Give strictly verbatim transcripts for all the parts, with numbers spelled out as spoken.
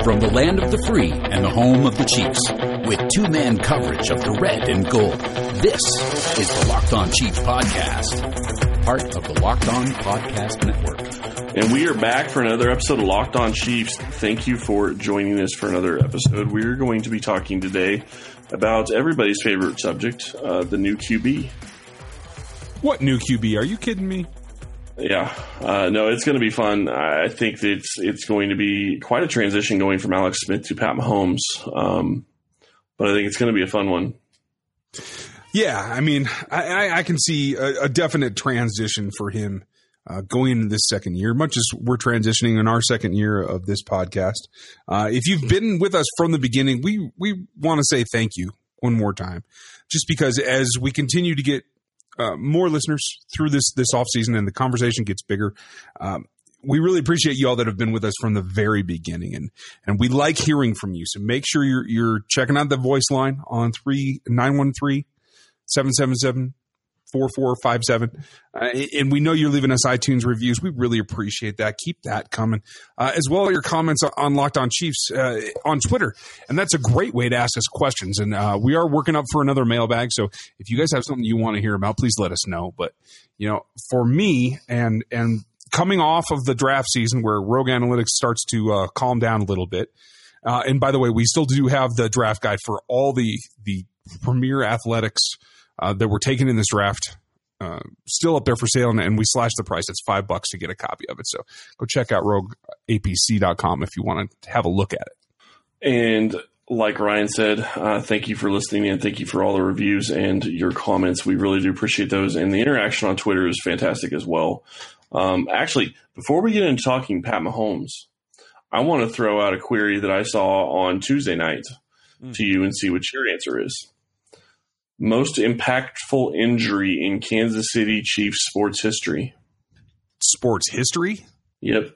From the land of the free and the home of the Chiefs, with two-man coverage of the red and gold, this is the Locked On Chiefs podcast, part of the Locked On Podcast Network. And we are back for another episode of Locked On Chiefs. Thank you for joining us for another episode. We're going to be talking today about everybody's favorite subject, uh, the new Q B. What new Q B? Are you kidding me? Yeah, uh, no, it's going to be fun. I think that it's it's going to be quite a transition going from Alex Smith to Pat Mahomes, um, but I think it's going to be a fun one. Yeah, I mean, I, I can see a, a definite transition for him uh, going into this second year, much as we're transitioning in our second year of this podcast. Uh, if you've been with us from the beginning, we we want to say thank you one more time, just because as we continue to get Uh, more listeners through this this off season and the conversation gets bigger. Um, we really appreciate you all that have been with us from the very beginning, and and we like hearing from you. So make sure you're you're checking out the voice line on three nine one three, seven seven seven, four four five seven. Uh, and we know you're leaving us iTunes reviews. We really appreciate that. Keep that coming, uh, as well as your comments on Locked On Chiefs uh, on Twitter. And that's a great way to ask us questions. And uh, we are working up for another mailbag. So if you guys have something you want to hear about, please let us know. But, you know, for me and and coming off of the draft season where Rogue Analytics starts to uh, calm down a little bit. Uh, and by the way, we still do have the draft guide for all the, the premier athletics Uh, that were taken in this draft, uh, still up there for sale, and, and we slashed the price. It's five bucks to get a copy of it. So go check out rogue a p c dot com if you want to have a look at it. And like Ryan said, uh, thank you for listening and thank you for all the reviews and your comments. We really do appreciate those. And the interaction on Twitter is fantastic as well. Um, actually, before we get into talking Pat Mahomes, I want to throw out a query that I saw on Tuesday night mm. to you and see what your answer is. Most impactful injury in Kansas City Chiefs sports history. Sports history? Yep.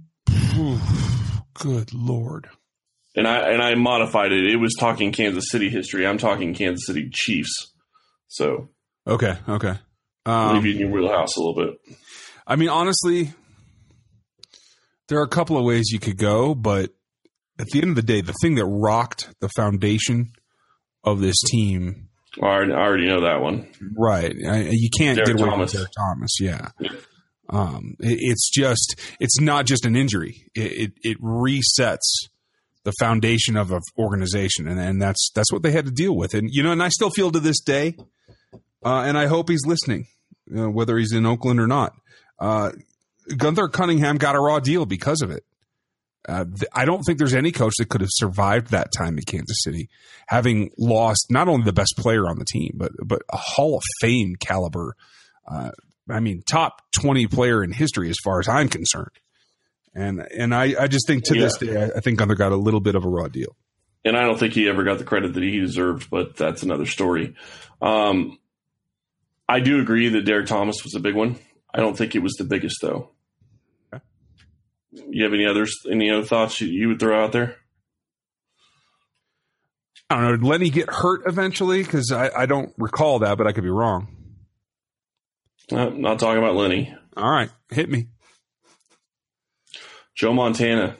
Good Lord. And I and I modified it. It was talking Kansas City history. I'm talking Kansas City Chiefs. So okay, okay. Um, leave you in your wheelhouse a little bit. I mean, honestly, there are a couple of ways you could go, but at the end of the day, the thing that rocked the foundation of this team. I already, I already know that one. Right. I, you can't Derek get away Thomas. with Derek Thomas. Yeah. yeah. Um, it, it's just, it's not just an injury. It, it, it resets the foundation of an organization. And, and that's, that's what they had to deal with. And, you know, and I still feel to this day, uh, and I hope he's listening, uh, whether he's in Oakland or not. Uh, Gunther Cunningham got a raw deal because of it. Uh, th- I don't think there's any coach that could have survived that time in Kansas City, having lost not only the best player on the team, but but a Hall of Fame caliber. Uh, I mean, top twenty player in history as far as I'm concerned. And and I, I just think to yeah. this day, I, I think Gunther got a little bit of a raw deal. And I don't think he ever got the credit that he deserved, but that's another story. Um, I do agree that Derek Thomas was a big one. I don't think it was the biggest, though. You have any others? Any other thoughts you, you would throw out there? I don't know. Did Lenny get hurt eventually? Because I, I don't recall that, but I could be wrong. Uh, not talking about Lenny. All right, hit me. Joe Montana.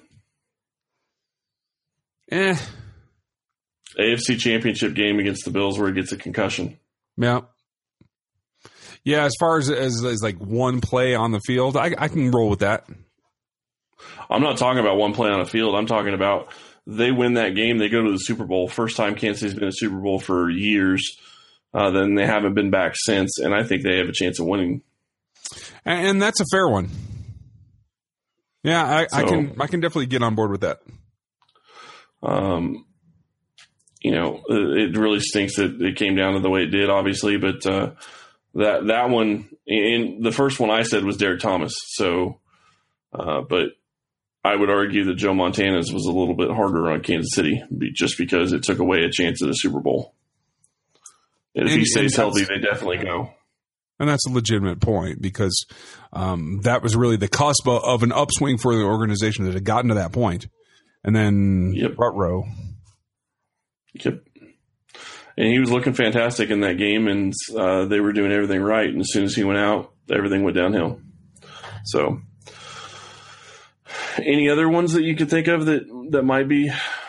Eh. A F C Championship game against the Bills where he gets a concussion. Yeah. Yeah, as far as, as, as like one play on the field, I, I can roll with that. I'm not talking about one play on a field. I'm talking about they win that game. They go to the Super Bowl. First time Kansas City's been in a Super Bowl for years. Uh, then they haven't been back since, and I think they have a chance of winning. And, and that's a fair one. Yeah, I, so, I can I can definitely get on board with that. Um, you know, it really stinks that it came down to the way it did, obviously, but uh, that that one, and the first one I said was Derek Thomas. So, uh, but. I would argue that Joe Montana's was a little bit harder on Kansas City just because it took away a chance at a Super Bowl. And if and, he stays healthy, they definitely go. And that's a legitimate point because um, that was really the cusp of an upswing for the organization that had gotten to that point. And then yep. Rutrow. Yep. And he was looking fantastic in that game, and uh, they were doing everything right. And as soon as he went out, everything went downhill. So, Any other ones that you could think of that, that might be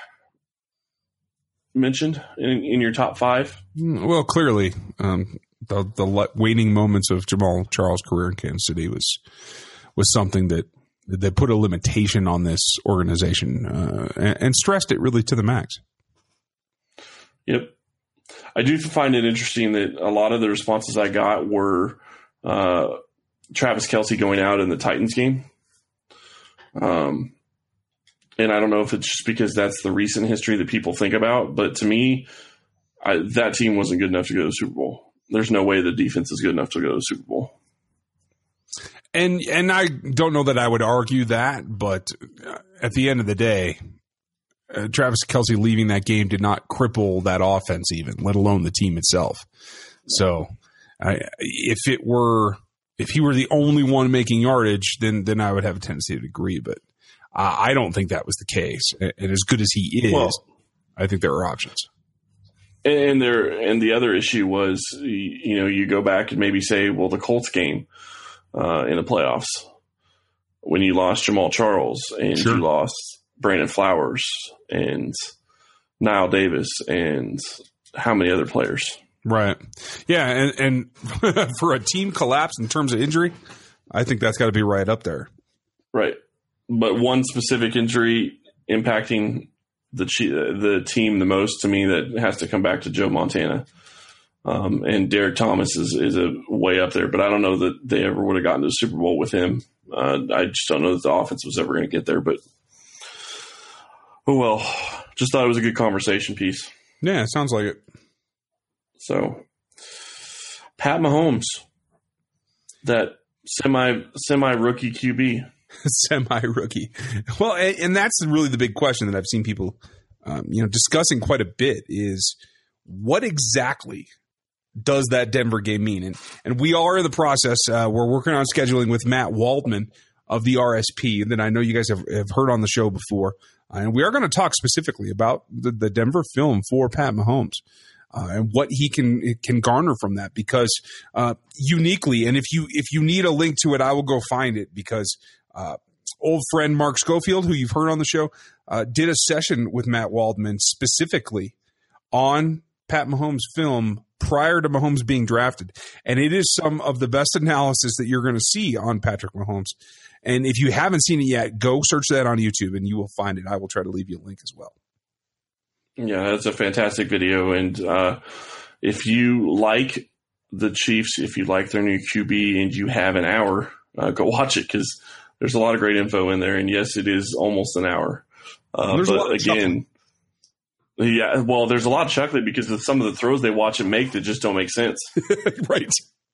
mentioned in, in your top five? Well, clearly, um, the the waning moments of Jamaal Charles' career in Kansas City was was something that that put a limitation on this organization uh, and, and stressed it really to the max. Yep. I do find it interesting that a lot of the responses I got were uh, Travis Kelce going out in the Titans game. Um, and I don't know if it's just because that's the recent history that people think about, but to me, I, that team wasn't good enough to go to the Super Bowl. There's no way the defense is good enough to go to the Super Bowl. And and I don't know that I would argue that, but at the end of the day, uh, Travis Kelce leaving that game did not cripple that offense even, let alone the team itself. So I, if it were, if he were the only one making yardage, then then I would have a tendency to agree. But uh, I don't think that was the case. And as good as he is, well, I think there are options. And there, and the other issue was, you know, you go back and maybe say, well, the Colts game uh, in the playoffs when you lost Jamaal Charles and sure. you lost Brandon Flowers and Niall Davis and how many other players? Right. Yeah, and, and for a team collapse in terms of injury, I think that's got to be right up there. Right. But one specific injury impacting the the team the most, to me, that has to come back to Joe Montana. Um, and Derek Thomas is, is a way up there, but I don't know that they ever would have gotten to the Super Bowl with him. Uh, I just don't know that the offense was ever going to get there, but oh well, just thought it was a good conversation piece. Yeah, it sounds like it. So Pat Mahomes, that semi semi rookie Q B. Semi-rookie. Well, and, and that's really the big question that I've seen people, um, you know, discussing quite a bit is what exactly does that Denver game mean? And and we are in the process. Uh, we're working on scheduling with Matt Waldman of the R S P that I know you guys have, have heard on the show before. Uh, and we are going to talk specifically about the, the Denver film for Pat Mahomes. Uh, and what he can can garner from that, because uh, uniquely, and if you if you need a link to it, I will go find it, because uh, old friend Mark Schofield, who you've heard on the show, uh, did a session with Matt Waldman specifically on Pat Mahomes' film prior to Mahomes being drafted, and it is some of the best analysis that you're going to see on Patrick Mahomes. And if you haven't seen it yet, go search that on YouTube, and you will find it. I will try to leave you a link as well. Yeah, that's a fantastic video. And uh, if you like the Chiefs, if you like their new Q B and you have an hour, uh, go watch it, because there's a lot of great info in there. And yes, it is almost an hour. Uh, but again, yeah, well, there's a lot of chuckling because of some of the throws they watch and make that just don't make sense. Right.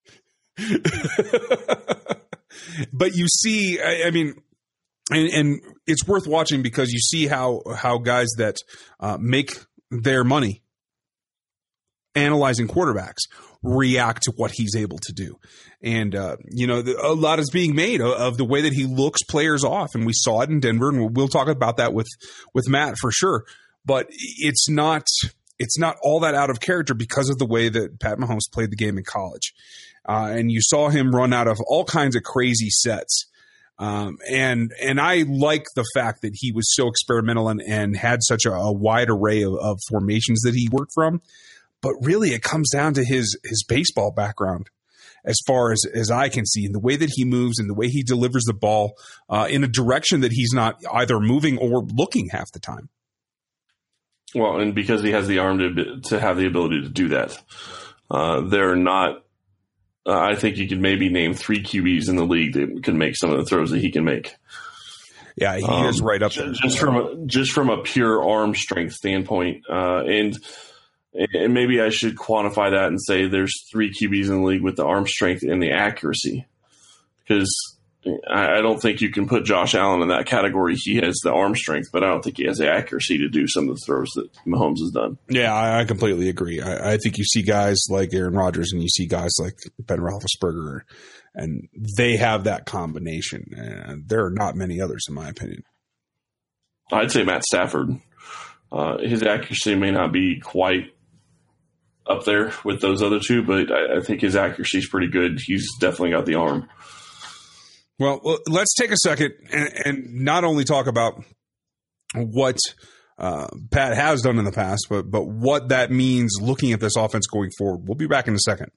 But you see, I, I mean, And, and it's worth watching because you see how how guys that uh, make their money analyzing quarterbacks react to what he's able to do. And, uh, you know, the, a lot is being made of, of the way that he looks players off. And we saw it in Denver, and we'll, we'll talk about that with, with Matt for sure. But it's not it's not all that out of character because of the way that Pat Mahomes played the game in college. Uh, and you saw him run out of all kinds of crazy sets. Um, and and I like the fact that he was so experimental and, and had such a, a wide array of, of formations that he worked from. But really, it comes down to his his baseball background, as far as, as I can see, and the way that he moves and the way he delivers the ball uh, in a direction that he's not either moving or looking half the time. Well, and because he has the arm to to have the ability to do that, uh, they're not. Uh, I think you could maybe name three Q Bs in the league that can make some of the throws that he can make. Yeah, he um, is right up there. Just from a, just from a pure arm strength standpoint, uh, and and maybe I should quantify that and say there's three Q Bs in the league with the arm strength and the accuracy, because I, I don't think you can put Josh Allen in that category. He has the arm strength, but I don't think he has the accuracy to do some of the throws that Mahomes has done. Yeah, I, I completely agree. I, I think you see guys like Aaron Rodgers and you see guys like Ben Roethlisberger, and they have that combination. And there are not many others, in my opinion. I'd say Matt Stafford. Uh, his accuracy may not be quite up there with those other two, but I, I think his accuracy is pretty good. He's definitely got the arm. Well, let's take a second and, and not only talk about what uh, Pat has done in the past, but but what that means looking at this offense going forward. We'll be back in a second.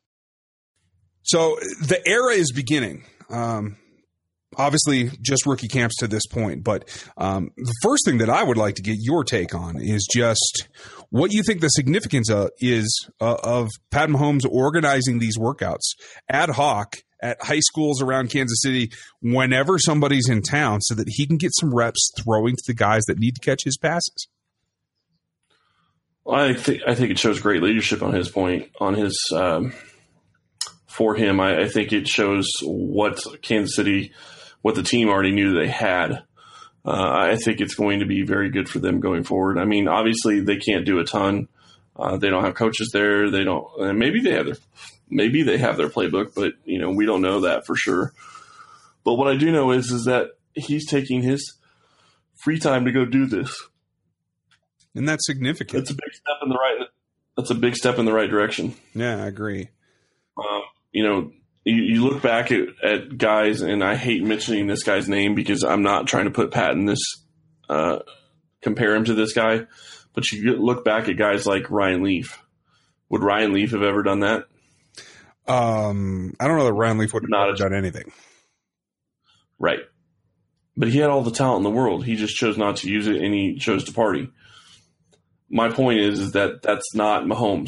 So the era is beginning. Um, obviously, just rookie camps to this point. But um, the first thing that I would like to get your take on is just what you think the significance uh, is uh, of Pat Mahomes organizing these workouts ad hoc at high schools around Kansas City whenever somebody's in town so that he can get some reps throwing to the guys that need to catch his passes. Well, I think I think it shows great leadership on his point, on his um, for him. I, I think it shows what Kansas City, what the team already knew they had. Uh, I think it's going to be very good for them going forward. I mean, obviously they can't do a ton. Uh, they don't have coaches there. They don't. And maybe they have their. Maybe they have their playbook, but you know we don't know that for sure. But what I do know is is that he's taking his free time to go do this, and that's significant. That's a big step in the right. That's a big step in the right direction. Yeah, I agree. Um, you know, you, you look back at, at guys, and I hate mentioning this guy's name because I'm not trying to put Pat in this, uh, compare him to this guy. But you look back at guys like Ryan Leaf. Would Ryan Leaf have ever done that? Um, I don't know that Ryan Leaf would have not ever done anything. Right. But he had all the talent in the world. He just chose not to use it, and he chose to party. My point is, is that that's not Mahomes.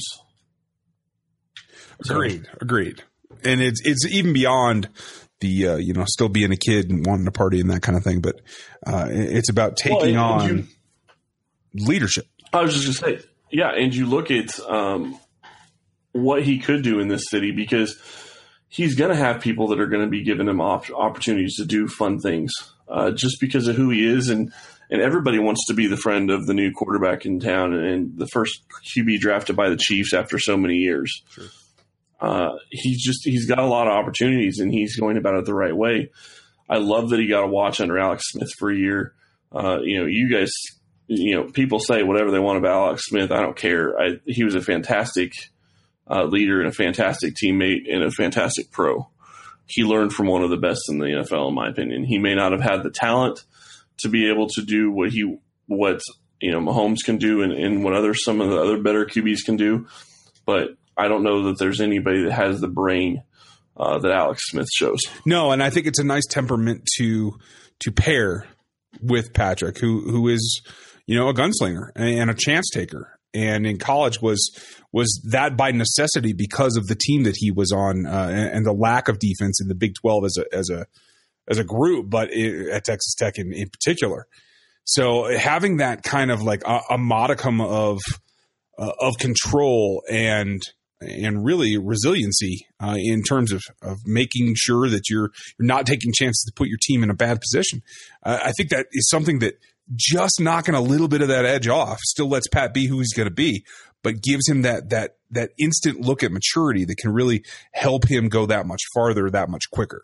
So, agreed. Agreed. And it's it's even beyond the, uh, you know, still being a kid and wanting to party and that kind of thing. But uh, it's about taking well, on you, leadership. I was just going to say, yeah, and you look at um, – what he could do in this city, because he's going to have people that are going to be giving him op- opportunities to do fun things uh, just because of who he is. And, and everybody wants to be the friend of the new quarterback in town and the first Q B drafted by the Chiefs after so many years. Sure. Uh, he's just, he's got a lot of opportunities and he's going about it the right way. I love that he got a watch under Alex Smith for a year. Uh, you know, you guys, you know, people say whatever they want about Alex Smith. I don't care. I, he was a fantastic Uh, leader and a fantastic teammate and a fantastic pro. He learned from one of the best in the N F L, in my opinion. He may not have had the talent to be able to do what he, what you know, Mahomes can do, and, and what other some of the other better Q Bs can do. But I don't know that there's anybody that has the brain uh, that Alex Smith shows. No, and I think it's a nice temperament to to pair with Patrick, who who is you know a gunslinger and a chance taker. And in college was was that by necessity because of the team that he was on uh, and, and the lack of defense in the Big twelve as a as a as a group, but it, at Texas Tech in, in particular. So having that kind of like a, a modicum of uh, of control and and really resiliency uh, in terms of, of making sure that you're you're not taking chances to put your team in a bad position. Uh, I think that is something that just knocking a little bit of that edge off still lets Pat be who he's going to be, but gives him that that that instant look at maturity that can really help him go that much farther, that much quicker.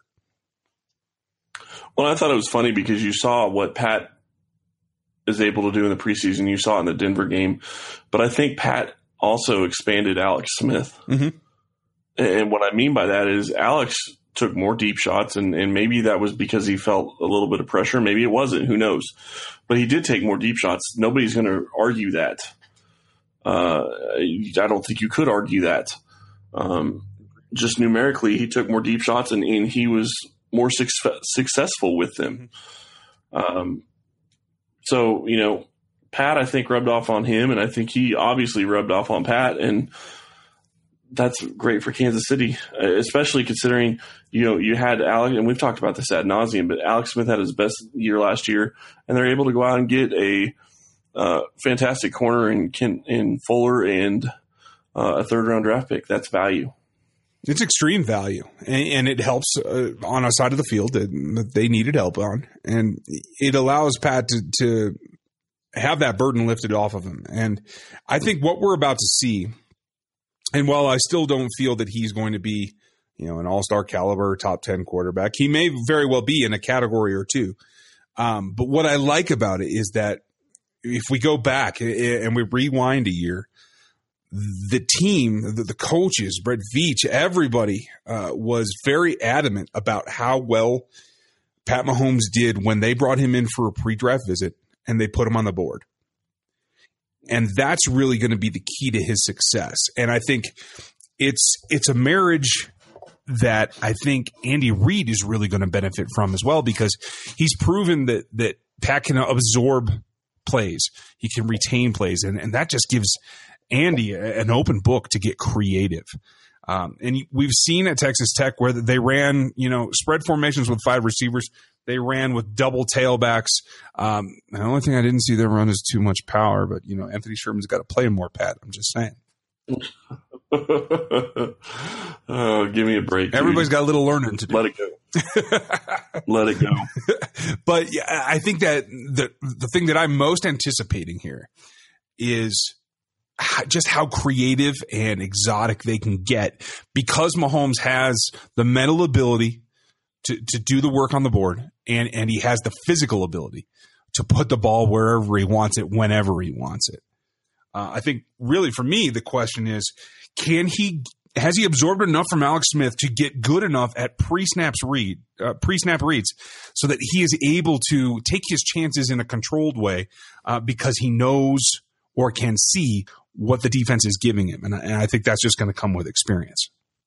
Well, I thought it was funny because you saw what Pat is able to do in the preseason. You saw it in the Denver game, but I think Pat also expanded Alex Smith. Mm-hmm. And what I mean by that is Alex took more deep shots, and, and maybe that was because he felt a little bit of pressure. Maybe it wasn't. Who knows? But he did take more deep shots. Nobody's going to argue that. Uh, I don't think you could argue that. Um, just numerically, he took more deep shots, and, and he was more success, successful with them. Um, so, you know, Pat, I think, rubbed off on him, and I think he obviously rubbed off on Pat, and that's great for Kansas City, especially considering, you know, you had Alex, and we've talked about this ad nauseum, but Alex Smith had his best year last year, and they're able to go out and get a uh, fantastic corner in, Ken, in Fuller and uh, a third round draft pick. That's value. It's extreme value, and, and it helps uh, on a side of the field that, that they needed help on, and it allows Pat to, to have that burden lifted off of him. And I think what we're about to see, and while I still don't feel that he's going to be, you know, an all-star caliber, top ten quarterback, he may very well be in a category or two. Um, but what I like about it is that if we go back and we rewind a year, the team, the, the coaches, Brett Veach, everybody uh, was very adamant about how well Pat Mahomes did when they brought him in for a pre-draft visit and they put him on the board. And that's really going to be the key to his success. And I think it's it's a marriage that I think Andy Reid is really going to benefit from as well, because he's proven that that Pat can absorb plays. He can retain plays. And, and that just gives Andy an open book to get creative. Um, and we've seen at Texas Tech where they ran, you know, spread formations with five receivers. They ran with double tailbacks. Um, the only thing I didn't see them run is too much power, but, you know, Anthony Sherman's got to play more, Pat. I'm just saying. Oh, give me a break. Everybody's dude. got a little learning to do. Let it go. Let it go. But yeah, I think that the the thing that I'm most anticipating here is just how creative and exotic they can get, because Mahomes has the mental ability to, to do the work on the board, and, and he has the physical ability to put the ball wherever he wants it, whenever he wants it. Uh, I think really for me, the question is, can he, has he absorbed enough from Alex Smith to get good enough at pre-snaps read, uh, pre-snap reads so that he is able to take his chances in a controlled way uh, because he knows or can see what the defense is giving him. And, and I think that's just going to come with experience.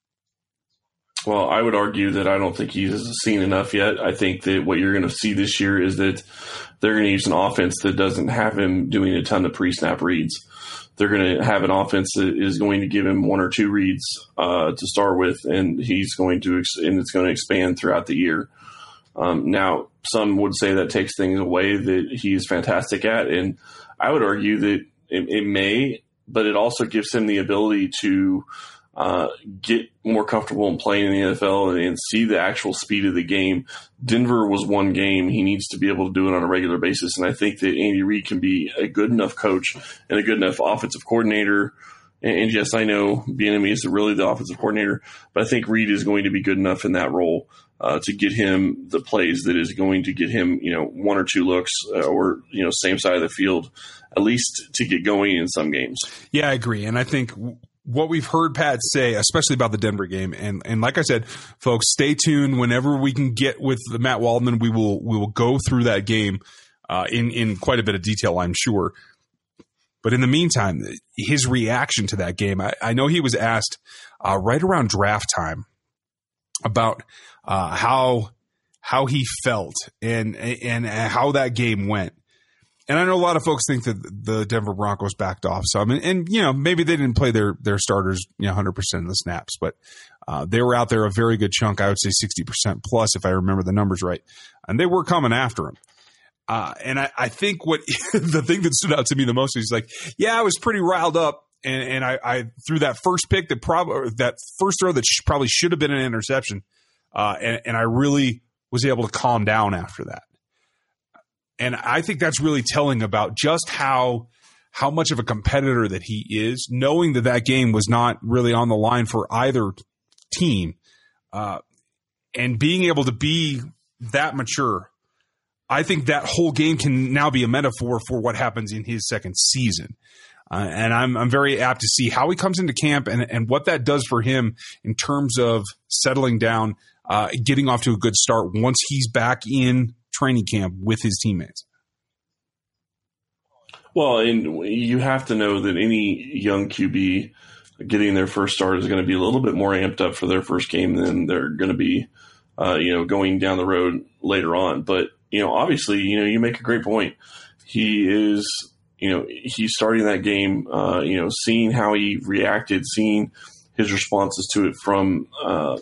Well, I would argue that I don't think he's seen enough yet. I think that what you're going to see this year is that they're going to use an offense that doesn't have him doing a ton of pre-snap reads. They're going to have an offense that is going to give him one or two reads uh, to start with, and he's going to ex- and it's going to expand throughout the year. Um, now, some would say that takes things away that he's fantastic at, and I would argue that it, it may, but it also gives him the ability to uh, get more comfortable in playing in the N F L and, and see the actual speed of the game. Denver was one game. He needs to be able to do it on a regular basis. And I think that Andy Reid can be a good enough coach and a good enough offensive coordinator. And, and yes, I know Bieniemy is really the offensive coordinator, but I think Reid is going to be good enough in that role uh, to get him the plays that is going to get him, you know, one or two looks uh, or, you know, same side of the field, at least to get going in some games. Yeah, I agree. And I think what we've heard Pat say, especially about the Denver game, and and like I said, folks, stay tuned. Whenever we can get with Matt Waldman, we will we will go through that game uh, in in quite a bit of detail, I'm sure. But in the meantime, his reaction to that game, I, I know he was asked uh, right around draft time about uh, how how he felt and and how that game went. And I know a lot of folks think that the Denver Broncos backed off some, and, and you know, maybe they didn't play their their starters, you know, one hundred percent of the snaps, but uh, they were out there a very good chunk. I would say sixty percent plus, if I remember the numbers right, and they were coming after him. Uh, and I, I think what the thing that stood out to me the most is like, yeah, I was pretty riled up, and and I, I threw that first pick that probably that first throw that sh- probably should have been an interception, uh, and, and I really was able to calm down after that. And I think that's really telling about just how how much of a competitor that he is, knowing that that game was not really on the line for either team, uh, and being able to be that mature. I think that whole game can now be a metaphor for what happens in his second season. Uh, and I'm I'm very apt to see how he comes into camp and, and what that does for him in terms of settling down, uh, getting off to a good start once he's back in training camp with his teammates. Well, and you have to know that any young Q B getting their first start is going to be a little bit more amped up for their first game than they're going to be, uh, you know, going down the road later on. But, you know, obviously, you know, you make a great point. He is, you know, he's starting that game, uh, you know, seeing how he reacted, seeing his responses to it from, uh,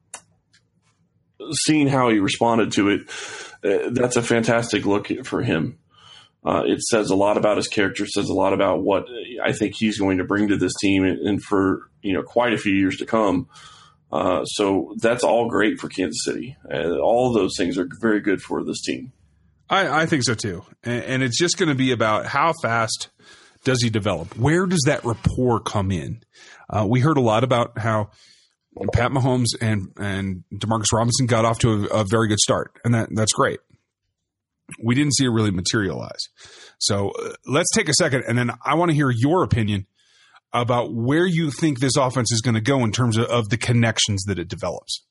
seeing how he responded to it. Uh, that's a fantastic look for him. Uh, it says a lot about his character, says a lot about what I think he's going to bring to this team and, and for, you know, quite a few years to come. Uh, so that's all great for Kansas City. Uh, all of those things are very good for this team. I, I think so too. And, and it's just going to be about how fast does he develop? Where does that rapport come in? Uh, we heard a lot about how Pat Mahomes and, and Demarcus Robinson got off to a, a very good start, and that, that's great. We didn't see it really materialize. So uh, let's take a second, and then I want to hear your opinion about where you think this offense is going to go in terms of, of the connections that it develops.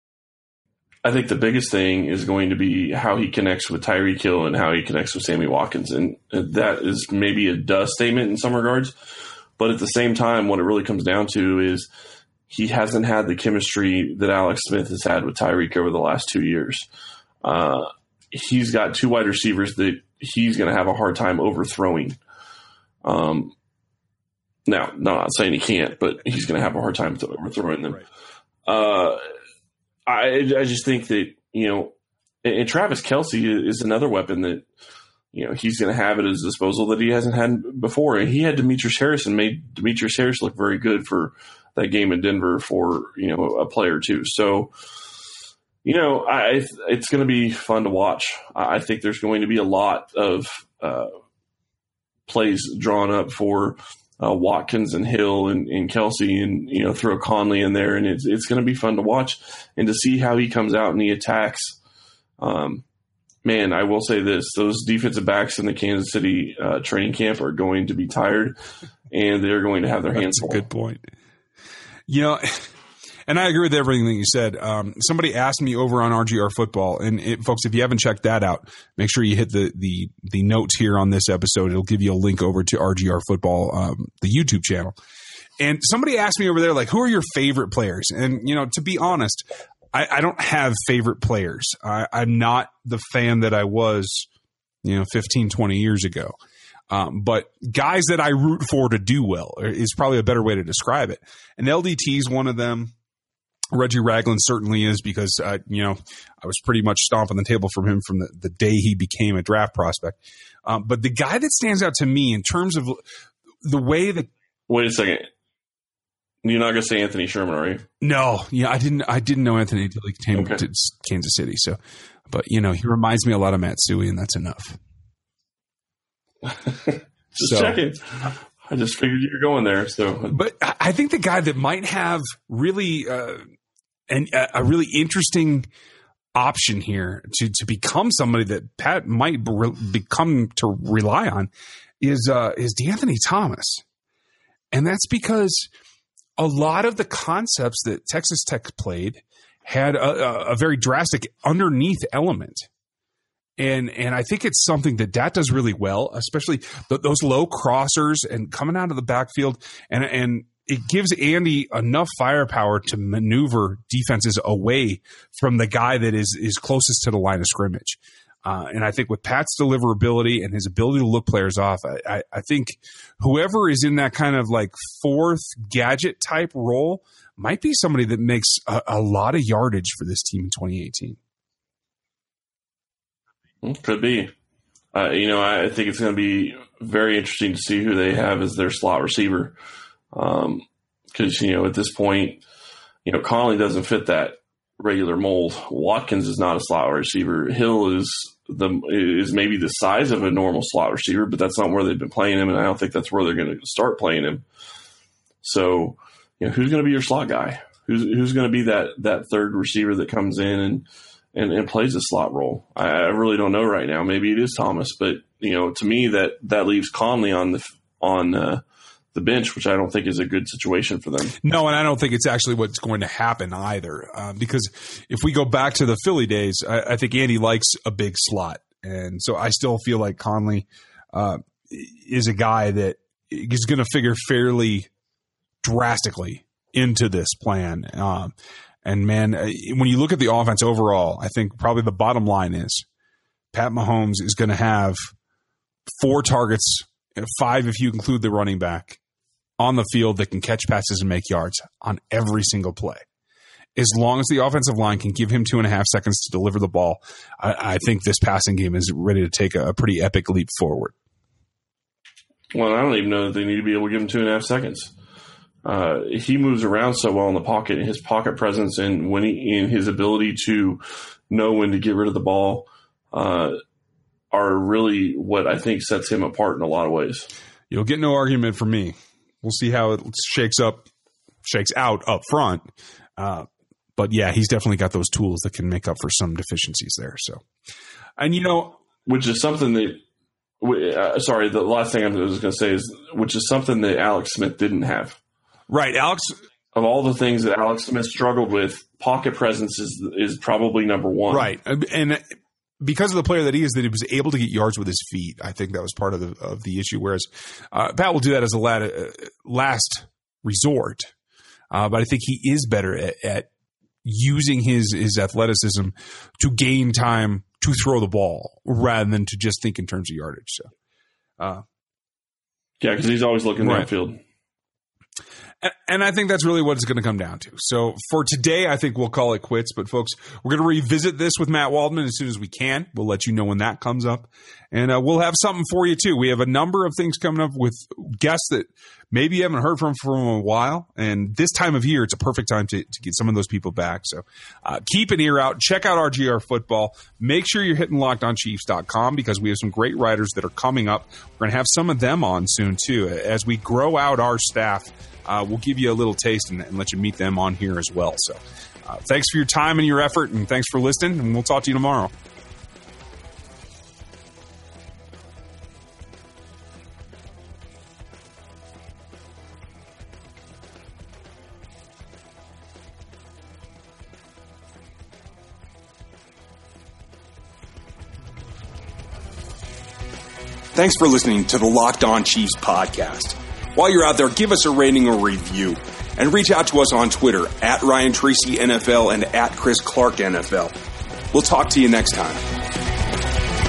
I think the biggest thing is going to be how he connects with Tyreek Hill and how he connects with Sammy Watkins. And that is maybe a duh statement in some regards. But at the same time, what it really comes down to is he hasn't had the chemistry that Alex Smith has had with Tyreek over the last two years. Uh, he's got two wide receivers that he's going to have a hard time overthrowing. Um, now, no, I'm not saying he can't, but he's going to have a hard time overthrowing them. Right. Uh, I, I just think that, you know, and, and Travis Kelce is another weapon that, you know, he's going to have at his disposal that he hasn't had before. And he had Demetrius Harris and made Demetrius Harris look very good for that game in Denver for, you know, a play or two. So, you know, I, it's going to be fun to watch. I think there's going to be a lot of uh, plays drawn up for Uh, Watkins and Hill and, and Kelce, and, you know, throw Conley in there, and it's it's going to be fun to watch and to see how he comes out and he attacks. Um, man, I will say this: those defensive backs in the Kansas City uh, training camp are going to be tired, and they're going to have their hands full. That's a good point. You know, and I agree with everything that you said. Um, somebody asked me over on R G R Football, and it, folks, if you haven't checked that out, make sure you hit the the the notes here on this episode. It'll give you a link over to R G R Football, um, the YouTube channel. And somebody asked me over there, like, who are your favorite players? And, you know, to be honest, I, I don't have favorite players. I, I'm not the fan that I was, you know, fifteen, twenty years ago. Um, but guys that I root for to do well is probably a better way to describe it. And L D T is one of them. Reggie Ragland certainly is, because, uh, you know, I was pretty much stomping the table from him from the, the day he became a draft prospect. Um, but the guy that stands out to me in terms of the way that. Wait a second. You're not going to say Anthony Sherman, are you? No. Yeah, I didn't I didn't know Anthony until he came okay. to Kansas City. So, but, you know, he reminds me a lot of Matsui, and that's enough. Just so, checking. I just figured you were going there. So, But I think the guy that might have really. Uh, And a really interesting option here to, to become somebody that Pat might re- become to rely on is uh, is DeAnthony Thomas. And that's because a lot of the concepts that Texas Tech played had a, a very drastic underneath element. And and I think it's something that Dat does really well, especially th- those low crossers and coming out of the backfield. And and it gives Andy enough firepower to maneuver defenses away from the guy that is is closest to the line of scrimmage. Uh, and I think with Pat's deliverability and his ability to look players off, I, I, I think whoever is in that kind of like fourth gadget type role might be somebody that makes a, a lot of yardage for this team in twenty eighteen. Could be. Uh, you know, I think it's going to be very interesting to see who they have as their slot receiver. Um, cause, you know, at this point, you know, Conley doesn't fit that regular mold. Watkins is not a slot receiver. Hill is the, is maybe the size of a normal slot receiver, but that's not where they've been playing him. And I don't think that's where they're going to start playing him. So, you know, who's going to be your slot guy? Who's, who's going to be that, that third receiver that comes in and, and, and plays a slot role? I, I really don't know right now. Maybe it is Thomas, but, you know, to me that, that leaves Conley on the, on, uh, the bench, which I don't think is a good situation for them. No, and I don't think it's actually what's going to happen either. Uh, because if we go back to the Philly days, I, I think Andy likes a big slot. And so I still feel like Conley uh, is a guy that is going to figure fairly drastically into this plan. Um, and, man, when you look at the offense overall, I think probably the bottom line is Pat Mahomes is going to have four targets, five if you include the running back, on the field that can catch passes and make yards on every single play. As long as the offensive line can give him two and a half seconds to deliver the ball, I, I think this passing game is ready to take a, a pretty epic leap forward. Well, I don't even know that they need to be able to give him two and a half seconds. Uh, he moves around so well in the pocket, and his pocket presence and when he, and his ability to know when to get rid of the ball uh, are really what I think sets him apart in a lot of ways. You'll get no argument from me. We'll see how it shakes up, shakes out up front. Uh, but yeah, he's definitely got those tools that can make up for some deficiencies there. So, and you know, which is something that uh, sorry, the last thing I was going to say is, which is something that Alex Smith didn't have. Right, Alex. Of all the things that Alex Smith struggled with, pocket presence is is probably number one. Right, and because of the player that he is, that he was able to get yards with his feet. I think that was part of the of the issue. Whereas uh, Pat will do that as a last, uh, last resort, uh, but I think he is better at, at using his his athleticism to gain time to throw the ball rather than to just think in terms of yardage. So, uh, yeah, because he's always looking right. downfield. And I think that's really what it's going to come down to. So for today, I think we'll call it quits. But folks, we're going to revisit this with Matt Waldman as soon as we can. We'll let you know when that comes up. And uh, we'll have something for you, too. We have a number of things coming up with guests that maybe you haven't heard from for a while. And this time of year, it's a perfect time to, to get some of those people back. So uh, keep an ear out. Check out R G R Football. Make sure you're hitting locked on chiefs dot com because we have some great writers that are coming up. We're going to have some of them on soon, too. As we grow out our staff, Uh, we'll give you a little taste and, and let you meet them on here as well. So uh, thanks for your time and your effort, and thanks for listening, and we'll talk to you tomorrow. Thanks for listening to the Locked On Chiefs podcast. While you're out there, give us a rating or review. And reach out to us on Twitter, at Ryan Tracy N F L and at Chris Clark N F L. We'll talk to you next time.